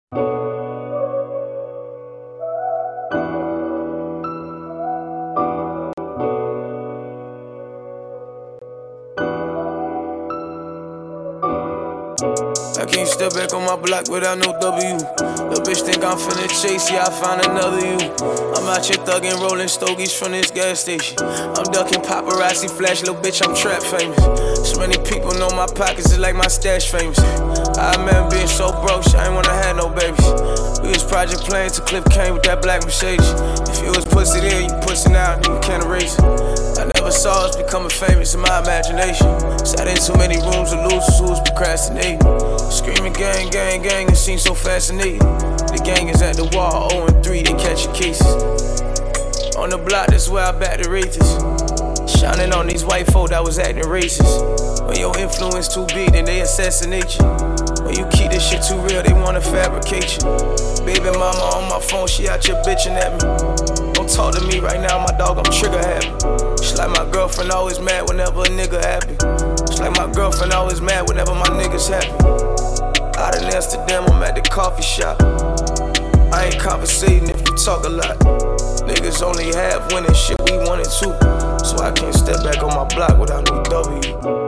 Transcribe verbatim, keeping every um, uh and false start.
I can't step back on my block without no W. The bitch think I'm finna chase, yeah, I found another you. I'm out here thuggin', rollin' stogies from this gas station. I'm ducking paparazzi flash, little bitch, I'm trap famous. So many people know my pockets is like my stash famous. I remember being so broke, shit, I ain't wanna have no babies. We was project playing till Cliff came with that black Mercedes. If you was pussy then, you pussin' out, you can't erase it. I never saw us becoming famous in my imagination. Sat in too many rooms with losers who was procrastinating. Screaming gang, gang, gang, it seems so fascinating. The gang is at the wall, oh and three, they catching cases. On the block, that's where I back the Wraithers. Shining on these white folk that was acting racist. When your influence too big, then they assassinate you. When you keep this shit too real, they wanna fabricate you. Baby mama on my phone, she out here bitching at me. Don't talk to me right now, my dog, I'm trigger happy. It's like my girlfriend always mad whenever a nigga happy. It's like my girlfriend always mad whenever my niggas happy. Out in Amsterdam, I'm at the coffee shop. I ain't conversating if you talk a lot. Niggas only have winning shit, we wanted too. So I can't step back on my block without no W.